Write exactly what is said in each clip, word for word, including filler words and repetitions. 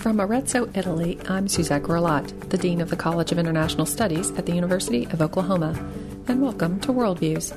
From Arezzo, Italy, I'm Suzette Grolat, the Dean of the College of International Studies at the University of Oklahoma, and welcome to Worldviews.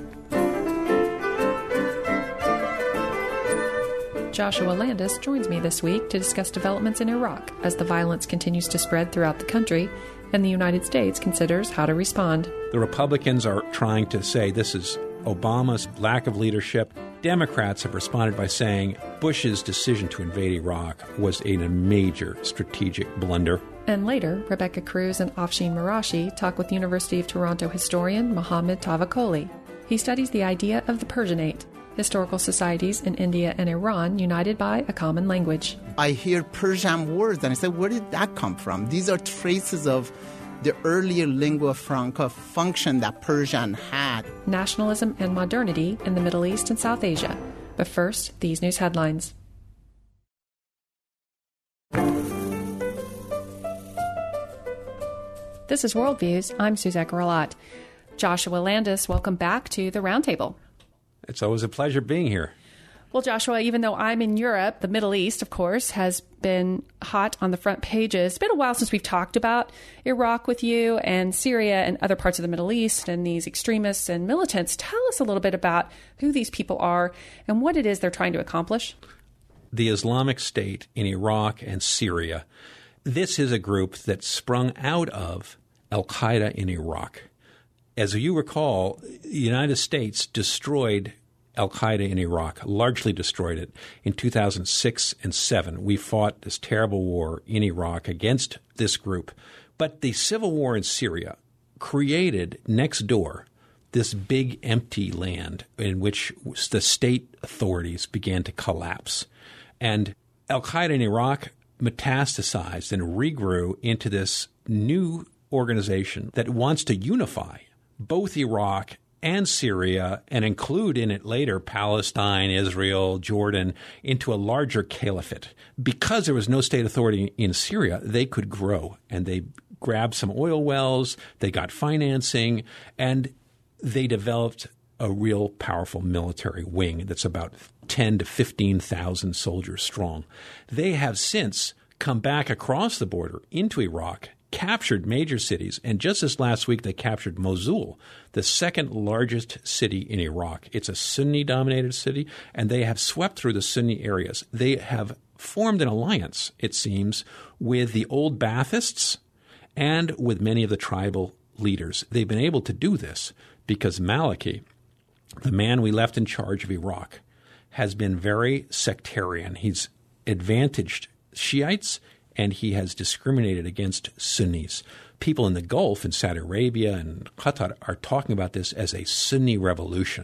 Joshua Landis joins me this week to discuss developments in Iraq as the violence continues to spread throughout the country and the United States considers how to respond. The Republicans are trying to say this is Obama's lack of leadership. Democrats have responded by saying Bush's decision to invade Iraq was a major strategic blunder. And later, Rebecca Cruz and Afshin Marashi talk with University of Toronto historian Mohammed Tavakoli. He studies the idea of the Persianate, historical societies in India and Iran united by a common language. I hear Persian words and I say, where did that come from? These are traces of the earlier lingua franca function that Persian had. Nationalism and modernity in the Middle East and South Asia. But first, these news headlines. This is Worldviews. I'm Suzette Grolat. Joshua Landis, welcome back to the Roundtable. It's always a pleasure being here. Well, Joshua, even though I'm in Europe, the Middle East, of course, has been hot on the front pages. It's been a while since we've talked about Iraq with you and Syria and other parts of the Middle East and these extremists and militants. Tell us a little bit about who these people are and what it is they're trying to accomplish. The Islamic State in Iraq and Syria. This is a group that sprung out of Al-Qaeda in Iraq. As you recall, the United States destroyed Al-Qaeda in Iraq, largely destroyed it. In two thousand six and seven, we fought this terrible war in Iraq against this group. But the civil war in Syria created next door this big empty land in which the state authorities began to collapse. And Al-Qaeda in Iraq metastasized and regrew into this new organization that wants to unify both Iraq and Syria, and include in it later Palestine, Israel, Jordan, into a larger caliphate. Because there was no state authority in Syria, they could grow, and they grabbed some oil wells, they got financing, and they developed a real powerful military wing that's about ten to fifteen thousand soldiers strong. They have since come back across the border into Iraq, captured major cities, and just this last week they captured Mosul, the second largest city in Iraq. It's a Sunni-dominated city, and they have swept through the Sunni areas. They have formed an alliance, it seems, with the old Baathists and with many of the tribal leaders. They've been able to do this because Maliki, the man we left in charge of Iraq, has been very sectarian. He's advantaged Shiites, and he has discriminated against Sunnis. People in the Gulf, in Saudi Arabia and Qatar, are talking about this as a Sunni revolution.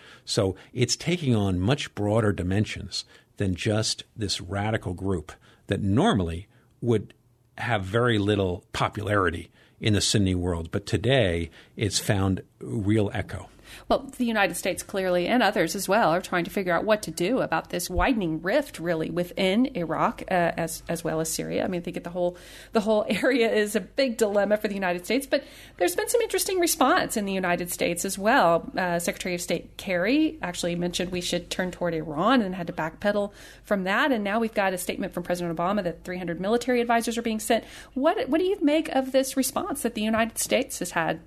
So it's taking on much broader dimensions than just this radical group that normally would have very little popularity in the Sunni world. But today it's found real echo. Well, the United States clearly, and others as well, are trying to figure out what to do about this widening rift, really, within Iraq uh, as as well as Syria. I mean, I think the whole the whole area is a big dilemma for the United States. But there's been some interesting response in the United States as well. Uh, Secretary of State Kerry actually mentioned we should turn toward Iran and had to backpedal from that. And now we've got a statement from President Obama that three hundred military advisors are being sent. What what do you make of this response that the United States has had?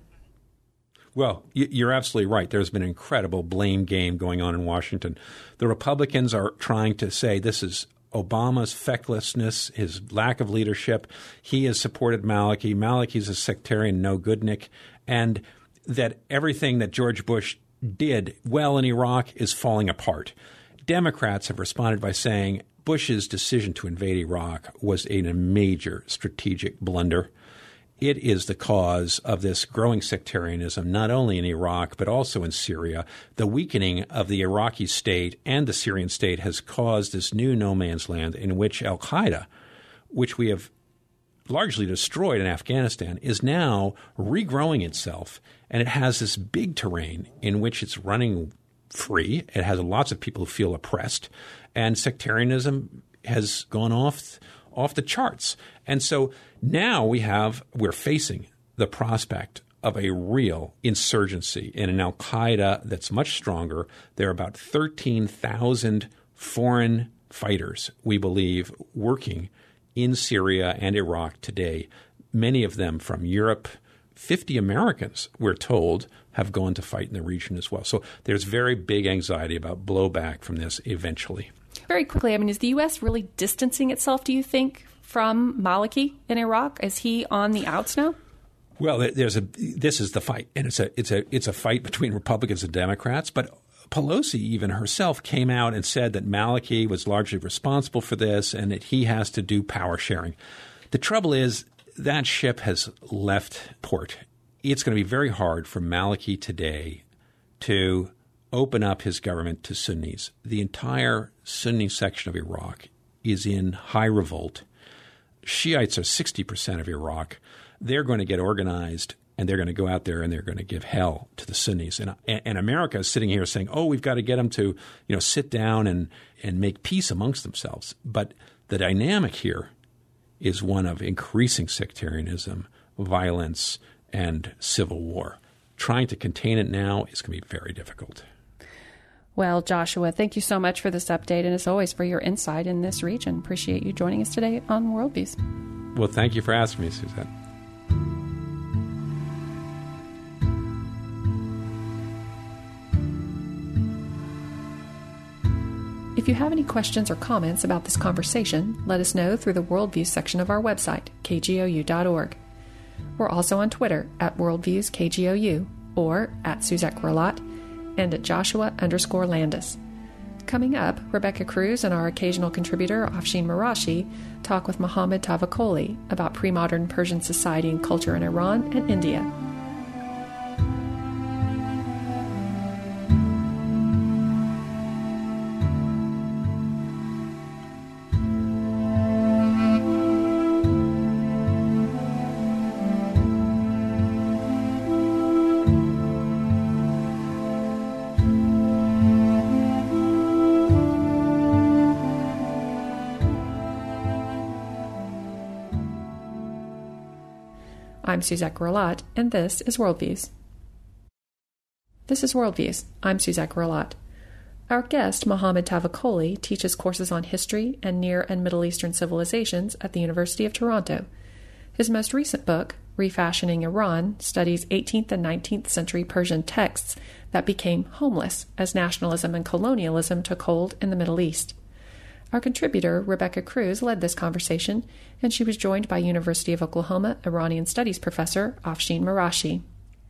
Well, you're absolutely right. There's been an incredible blame game going on in Washington. The Republicans are trying to say this is Obama's fecklessness, his lack of leadership. He has supported Maliki. Maliki's a sectarian no-goodnik, and that everything that George Bush did well in Iraq is falling apart. Democrats have responded by saying Bush's decision to invade Iraq was a major strategic blunder. It is the cause of this growing sectarianism, not only in Iraq, but also in Syria. The weakening of the Iraqi state and the Syrian state has caused this new no man's land in which al-Qaeda, which we have largely destroyed in Afghanistan, is now regrowing itself. And it has this big terrain in which it's running free. It has lots of people who feel oppressed. And sectarianism has gone off off the charts. And so now we have, we're facing the prospect of a real insurgency in an al-Qaeda that's much stronger. There are about thirteen thousand foreign fighters, we believe, working in Syria and Iraq today, many of them from Europe. fifty Americans, we're told, have gone to fight in the region as well. So there's very big anxiety about blowback from this eventually. Very quickly, I mean, is the U S really distancing itself, do you think, from Maliki in Iraq? Is he on the outs now? Well, there's a this is the fight, and it's a it's a it's a fight between Republicans and Democrats. But Pelosi even herself came out and said that Maliki was largely responsible for this, and that he has to do power sharing. The trouble is that ship has left port. It's going to be very hard for Maliki today to open up his government to Sunnis. The entire Sunni section of Iraq is in high revolt. Shiites are sixty percent of Iraq. They're going to get organized, and they're going to go out there and they're going to give hell to the Sunnis. And, and America is sitting here saying, oh, we've got to get them to, you know, sit down and, and make peace amongst themselves. But the dynamic here is one of increasing sectarianism, violence, and civil war. Trying to contain it now is going to be very difficult. Well, Joshua, thank you so much for this update and, as always, for your insight in this region. Appreciate you joining us today on Worldviews. Well, thank you for asking me, Suzette. If you have any questions or comments about this conversation, let us know through the Worldviews section of our website, k g o u dot org. We're also on Twitter at Worldviews K G O U or at Suzette Grelot and at Joshua underscore Landis. Coming up, Rebecca Cruz and our occasional contributor, Afshin Marashi, talk with Mohammad Tavakoli about pre-modern Persian society and culture in Iran and India. I'm Suzette Grelot, and this is Worldviews. This is Worldviews. I'm Suzette Grelot. Our guest, Mohammad Tavakoli, teaches courses on history and Near and Middle Eastern civilizations at the University of Toronto. His most recent book, Refashioning Iran, studies eighteenth and nineteenth century Persian texts that became homeless as nationalism and colonialism took hold in the Middle East. Our contributor, Rebecca Cruz, led this conversation, and she was joined by University of Oklahoma Iranian Studies professor Afshin Marashi.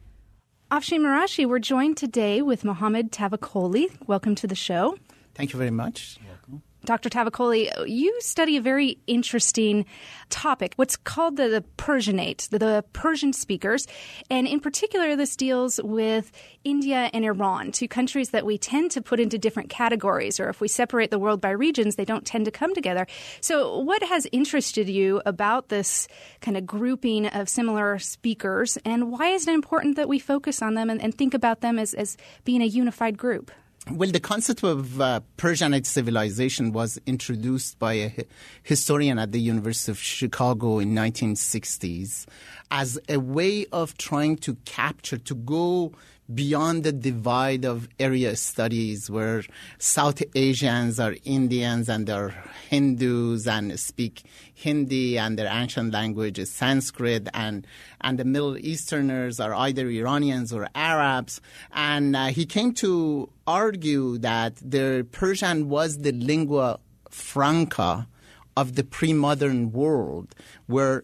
Afshin Marashi, we're joined today with Mohammad Tavakoli. Welcome to the show. Thank you very much. Welcome. Doctor Tavakoli, you study a very interesting topic, what's called the, the Persianate, the, the Persian speakers. And in particular, this deals with India and Iran, two countries that we tend to put into different categories, or if we separate the world by regions, they don't tend to come together. So what has interested you about this kind of grouping of similar speakers, and why is it important that we focus on them and, and think about them as, as being a unified group? Well, the concept of uh, Persianate civilization was introduced by a historian at the University of Chicago in nineteen sixties as a way of trying to capture, to go beyond the divide of area studies where South Asians are Indians and they're Hindus and speak Hindi and their ancient language is Sanskrit, and, and the Middle Easterners are either Iranians or Arabs. And uh, he came to argue that the Persian was the lingua franca of the pre-modern world, where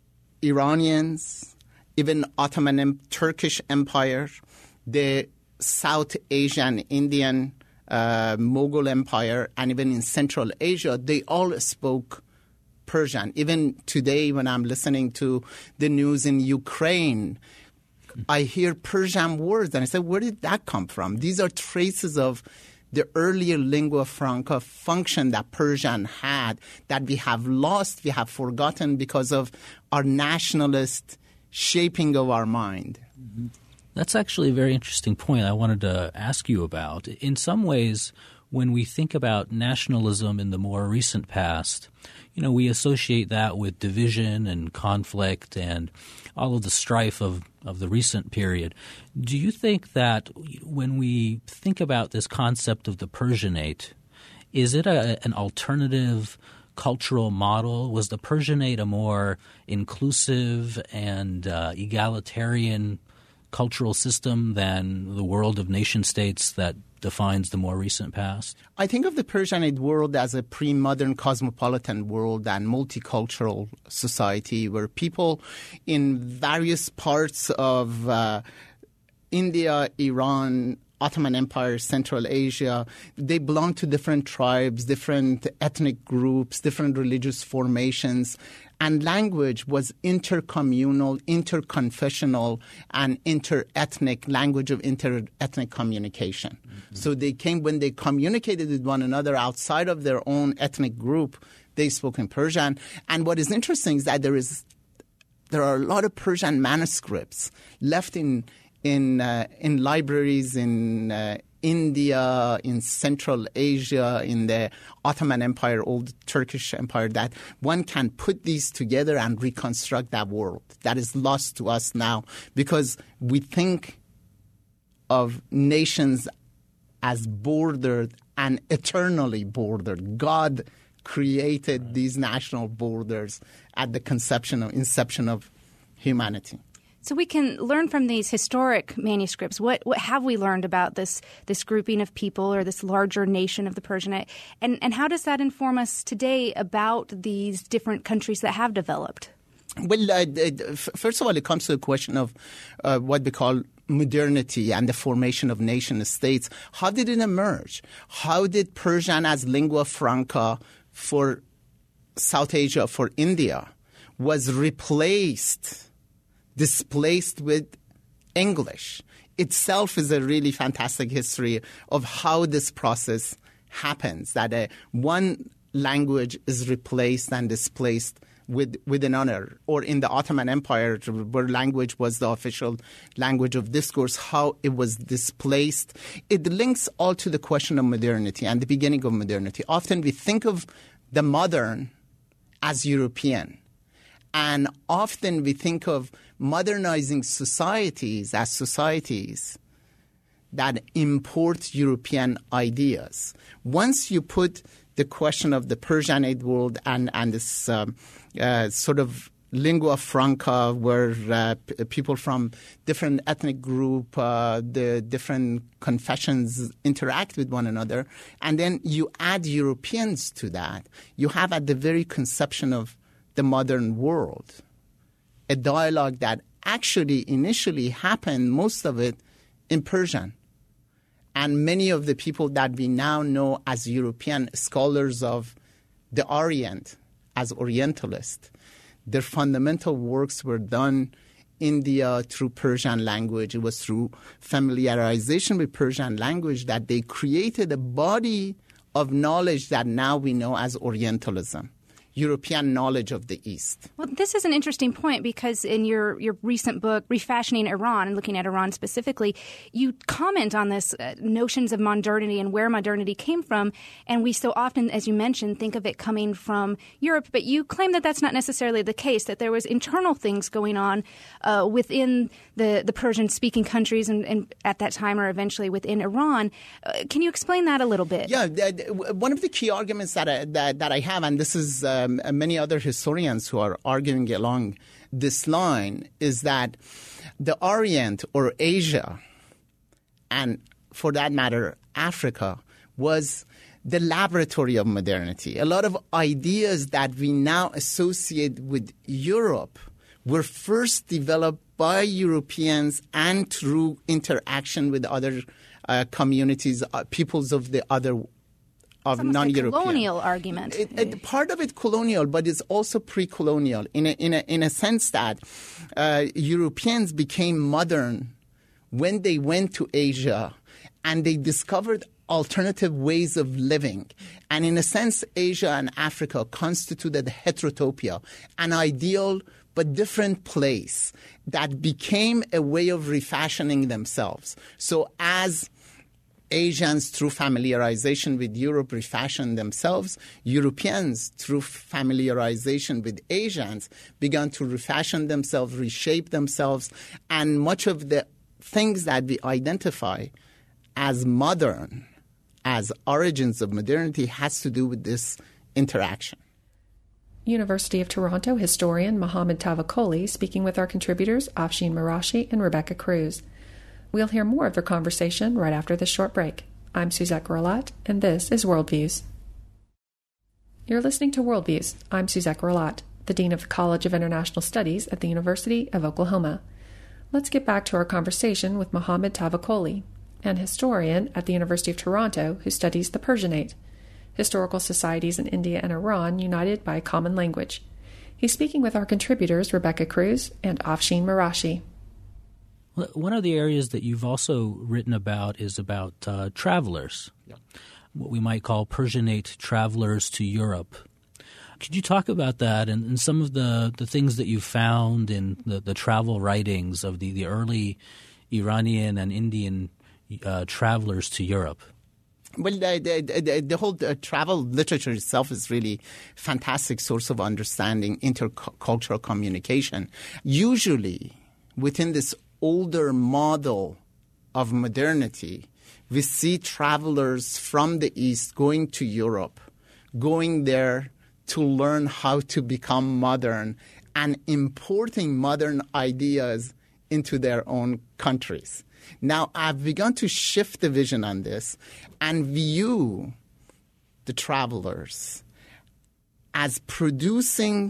Iranians, even Ottoman em- Turkish Empire, the South Asian, Indian, uh, Mughal Empire, and even in Central Asia, they all spoke Persian. Even today, when I'm listening to the news in Ukraine, I hear Persian words, and I say, where did that come from? These are traces of the earlier lingua franca function that Persian had that we have lost, we have forgotten because of our nationalist shaping of our mind. Mm-hmm. That's actually a very interesting point I wanted to ask you about. In some ways, when we think about nationalism in the more recent past, you know, we associate that with division and conflict and all of the strife of, of the recent period. Do you think that when we think about this concept of the Persianate, is it a, an alternative cultural model? Was the Persianate a more inclusive and uh, egalitarian cultural system than the world of nation states that defines the more recent past? I think of the Persianate world as a pre-modern cosmopolitan world and multicultural society where people in various parts of uh, India, Iran, Ottoman Empire, Central Asia, they belong to different tribes, different ethnic groups, different religious formations. And language was intercommunal, interconfessional, and interethnic, language of interethnic communication. Mm-hmm. So they came, when they communicated with one another outside of their own ethnic group, they spoke in Persian. And what is interesting is that there is there are a lot of Persian manuscripts left in in uh, in libraries in uh, India, in Central Asia, in the Ottoman Empire, old Turkish Empire, that one can put these together and reconstruct that world. That is lost to us now because we think of nations as bordered and eternally bordered. God created these national borders at the conception of inception of humanity. So we can learn from these historic manuscripts. What what have we learned about this this grouping of people or this larger nation of the Persianate? And and how does that inform us today about these different countries that have developed? Well, uh, first of all, it comes to the question of uh, what we call modernity and the formation of nation states. How did it emerge? How did Persian as lingua franca for South Asia, for India, was replaced displaced with English? Itself is a really fantastic history of how this process happens, that uh, one language is replaced and displaced with, with another. Or in the Ottoman Empire, where language was the official language of discourse, how it was displaced. It links all to the question of modernity and the beginning of modernity. Often we think of the modern as European. And often we think of modernizing societies as societies that import European ideas. Once you put the question of the Persianate world and, and this um, uh, sort of lingua franca where uh, p- people from different ethnic group, uh, the different confessions interact with one another, and then you add Europeans to that, you have at the very conception of the modern world a dialogue that actually initially happened, most of it, in Persian. And many of the people that we now know as European scholars of the Orient, as Orientalists, their fundamental works were done in India through Persian language. It was through familiarization with Persian language that they created a body of knowledge that now we know as Orientalism. European knowledge of the East. Well, this is an interesting point because in your, your recent book, Refashioning Iran, and looking at Iran specifically, you comment on this uh, notions of modernity and where modernity came from. And we so often, as you mentioned, think of it coming from Europe. But you claim that that's not necessarily the case, that there was internal things going on uh, within the, the Persian-speaking countries and, and at that time or eventually within Iran. Uh, can you explain that a little bit? Yeah, one of the key arguments that I, that, that I have, and this is uh, and many other historians who are arguing along this line, is that the Orient or Asia, and for that matter, Africa, was the laboratory of modernity. A lot of ideas that we now associate with Europe were first developed by Europeans and through interaction with other uh, communities, uh, peoples of the other of non-European. A colonial argument. It, it, part of it colonial, but it's also pre-colonial in a, in a, in a sense that uh, Europeans became modern when they went to Asia and they discovered alternative ways of living. And in a sense, Asia and Africa constituted a heterotopia, an ideal but different place that became a way of refashioning themselves. So as Asians, through familiarization with Europe, refashioned themselves, Europeans, through familiarization with Asians, began to refashion themselves, reshape themselves, and much of the things that we identify as modern, as origins of modernity, has to do with this interaction. University of Toronto historian Mohammed Tavakoli speaking with our contributors Afshin Marashi and Rebecca Cruz. We'll hear more of their conversation right after this short break. I'm Suzette Grolat, and this is Worldviews. You're listening to Worldviews. I'm Suzette Grolat, the Dean of the College of International Studies at the University of Oklahoma. Let's get back to our conversation with Mohammed Tavakoli, an historian at the University of Toronto who studies the Persianate, historical societies in India and Iran united by a common language. He's speaking with our contributors Rebecca Cruz and Afshin Marashi. One of the areas that you've also written about is about uh, travelers, yeah. what we might call Persianate travelers to Europe. Could you talk about that and, and some of the, the things that you found in the, the travel writings of the, the early Iranian and Indian uh, travelers to Europe? Well, the, the, the, the whole uh, travel literature itself is really a fantastic source of understanding intercultural communication. Usually, within this older model of modernity, we see travelers from the East going to Europe, going there to learn how to become modern and importing modern ideas into their own countries. Now, I've begun to shift the vision on this and view the travelers as producing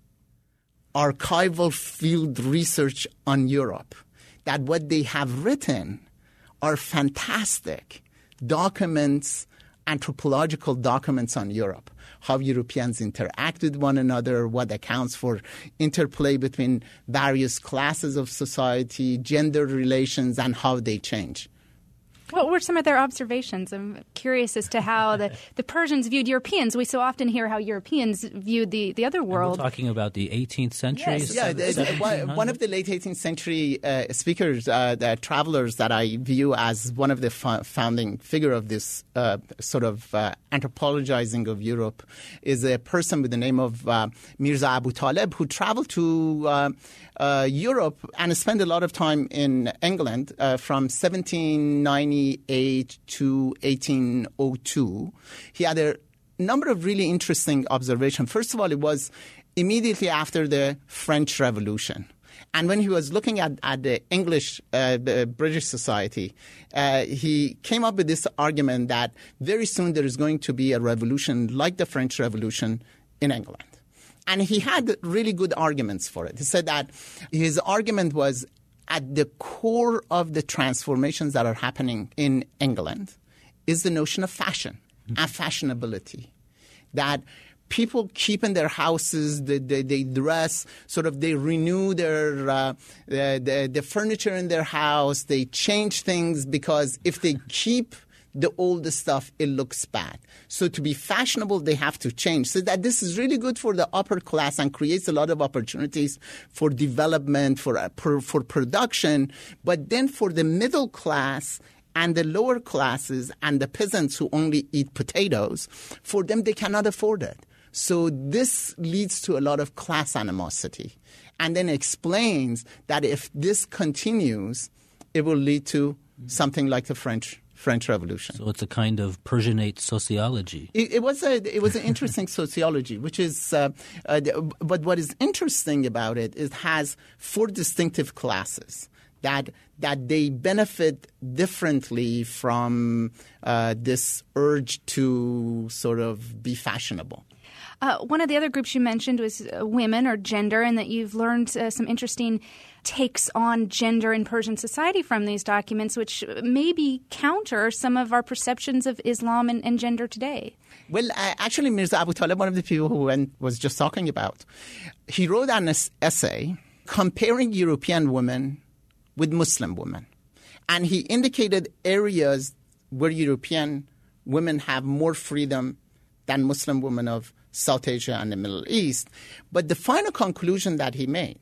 archival field research on Europe, that what they have written are fantastic documents, anthropological documents on Europe, how Europeans interact with one another, what accounts for interplay between various classes of society, gender relations, and how they change. What were some of their observations? I'm curious as to how the, the Persians viewed Europeans. We so often hear how Europeans viewed the, the other world. And we're talking about the eighteenth century? Yes. Yeah, the, the, one of the late eighteenth century uh, speakers, uh, the travelers that I view as one of the fo- founding figure of this uh, sort of uh, anthropologizing of Europe is a person with the name of uh, Mirza Abu Talib, who traveled to uh, uh, Europe and spent a lot of time in England uh, from seventeen ninety-eight to eighteen oh two. He had a number of really interesting observations. First of all, it was immediately after the French Revolution. And when he was looking at, at the English, uh, the British society, uh, he came up with this argument that very soon there is going to be a revolution like the French Revolution in England. And he had really good arguments for it. He said that his argument was at the core of the transformations that are happening in England is the notion of fashion mm-hmm. and fashionability, that people keep in their houses, they, they, they dress, sort of they renew their uh, the, the, the furniture in their house, they change things because if they keep the old stuff, it looks bad. So to be fashionable, they have to change. So that this is really good for the upper class and creates a lot of opportunities for development, for uh, per, for production. But then for the middle class and the lower classes and the peasants who only eat potatoes, for them, they cannot afford it. So this leads to a lot of class animosity, and then explains that if this continues, it will lead to something like the French French Revolution. So it's a kind of Persianate sociology. It, it was a it was an interesting sociology, which is uh, uh, but what is interesting about it is it has four distinctive classes that that they benefit differently from uh, this urge to sort of be fashionable. Uh, one of the other groups you mentioned was uh, women or gender, and that you've learned uh, some interesting takes on gender in Persian society from these documents, which maybe counter some of our perceptions of Islam and, and gender today. Well, uh, actually, Mirza Abu Talib, one of the people who went, was just talking about, he wrote an essay comparing European women with Muslim women. And he indicated areas where European women have more freedom than Muslim women of South Asia and the Middle East. But the final conclusion that he made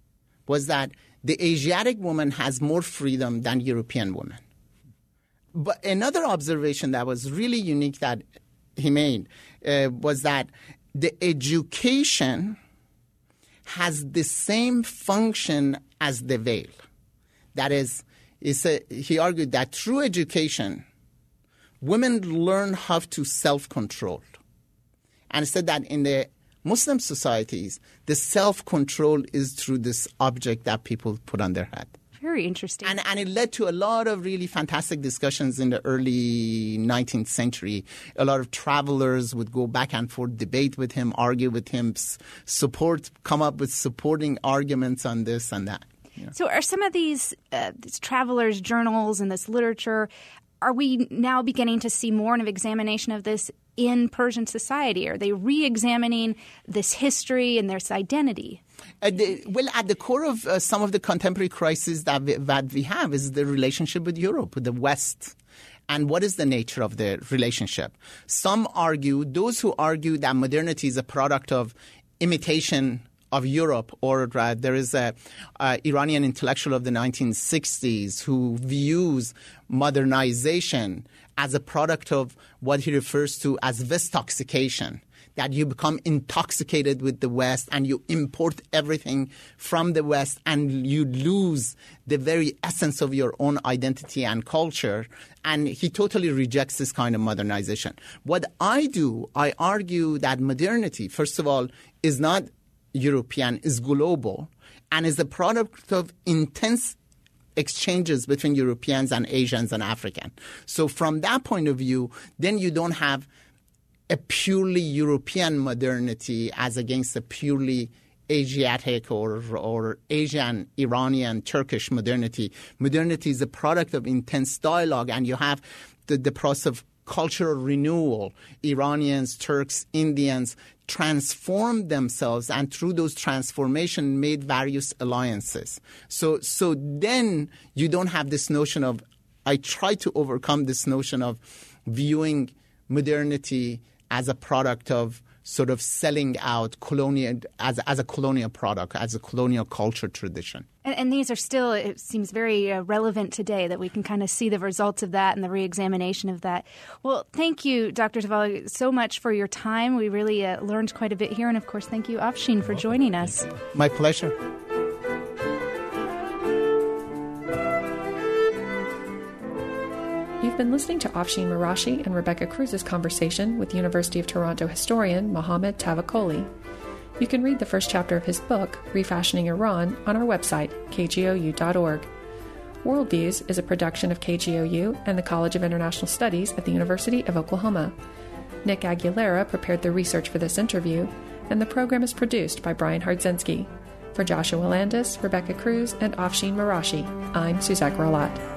was that the Asiatic woman has more freedom than European women. But another observation that was really unique that he made uh, was that the education has the same function as the veil. That is, a, he argued that through education, women learn how to self-control. And said that in the Muslim societies, the self-control is through this object that people put on their head. Very interesting. And, and it led to a lot of really fantastic discussions in the early nineteenth century. A lot of travelers would go back and forth, debate with him, argue with him, s- support, come up with supporting arguments on this and that. Yeah. So are some of these, uh, these travelers' journals and this literature, are we now beginning to see more of an examination of this in Persian society? Are they re-examining this history and this identity? Uh, the, well, at the core of uh, some of the contemporary crises that we, that we have is the relationship with Europe, with the West. And what is the nature of the relationship? Some argue, those who argue that modernity is a product of imitation of Europe, or uh, there is a uh, Iranian intellectual of the nineteen sixties who views modernization as a product of what he refers to as Westoxication, that you become intoxicated with the West and you import everything from the West and you lose the very essence of your own identity and culture. And he totally rejects this kind of modernization. What I do, I argue that modernity, first of all, is not European, is global, and is the product of intense exchanges between Europeans and Asians and Africans. So from that point of view, then you don't have a purely European modernity as against a purely Asiatic or, or Asian, Iranian, Turkish modernity. Modernity is a product of intense dialogue, and you have the, the process of cultural renewal. Iranians, Turks, Indians transformed themselves, and through those transformation made various alliances. So, so then you don't have this notion of, I try to overcome this notion of viewing modernity as a product of sort of selling out colonial as as a colonial product, as a colonial culture tradition. And, and these are still, it seems very uh, relevant today, that we can kind of see the results of that and the reexamination of that. Well, thank you, Doctor Tavallaei, so much for your time. We really uh, learned quite a bit here. And, of course, thank you, Afshin, for joining us. My pleasure. You've been listening to Afshin Marashi and Rebecca Cruz's conversation with University of Toronto historian Mohammad Tavakoli. You can read the first chapter of his book, Refashioning Iran, on our website, k g o u dot org. Worldviews is a production of K G O U and the College of International Studies at the University of Oklahoma. Nick Aguilera prepared the research for this interview, and the program is produced by Brian Hardzinski. For Joshua Landis, Rebecca Cruz, and Afshin Marashi, I'm Suzette Grolat.